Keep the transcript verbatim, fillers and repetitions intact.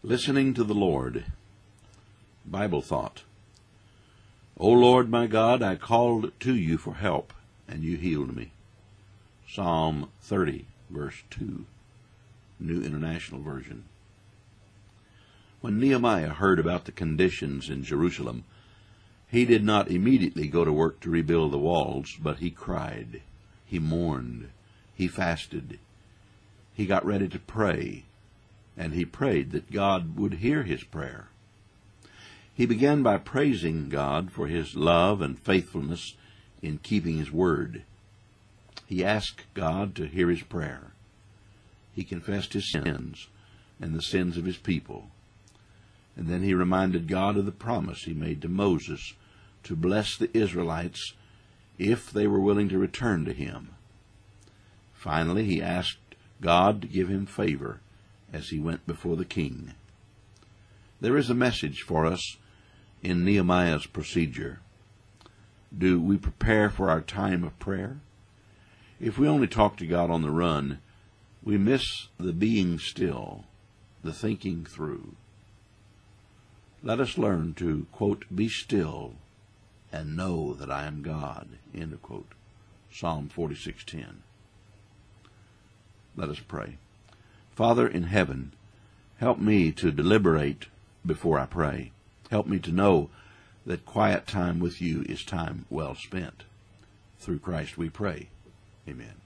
Listening to the Lord. Bible thought. O Lord my God, I called to you for help, and you healed me. Psalm thirty, verse two, New International Version. When Nehemiah heard about the conditions in Jerusalem, he did not immediately go to work to rebuild the walls, but he cried, he mourned, he fasted, he got ready to pray, and he prayed that God would hear his prayer. He began by praising God for his love and faithfulness in keeping his word. He asked God to hear his prayer. He confessed his sins and the sins of his people. And then he reminded God of the promise he made to Moses to bless the Israelites if they were willing to return to him. Finally, he asked God to give him favor as he went before the king. There is a message for us in Nehemiah's procedure. Do we prepare for our time of prayer? If we only talk to God on the run, we miss the being still, the thinking through. Let us learn to, quote, be still and know that I am God, end of quote. Psalm forty-six ten. Let us pray. Father in heaven, help me to deliberate before I pray. Help me to know that quiet time with you is time well spent. Through Christ we pray. Amen.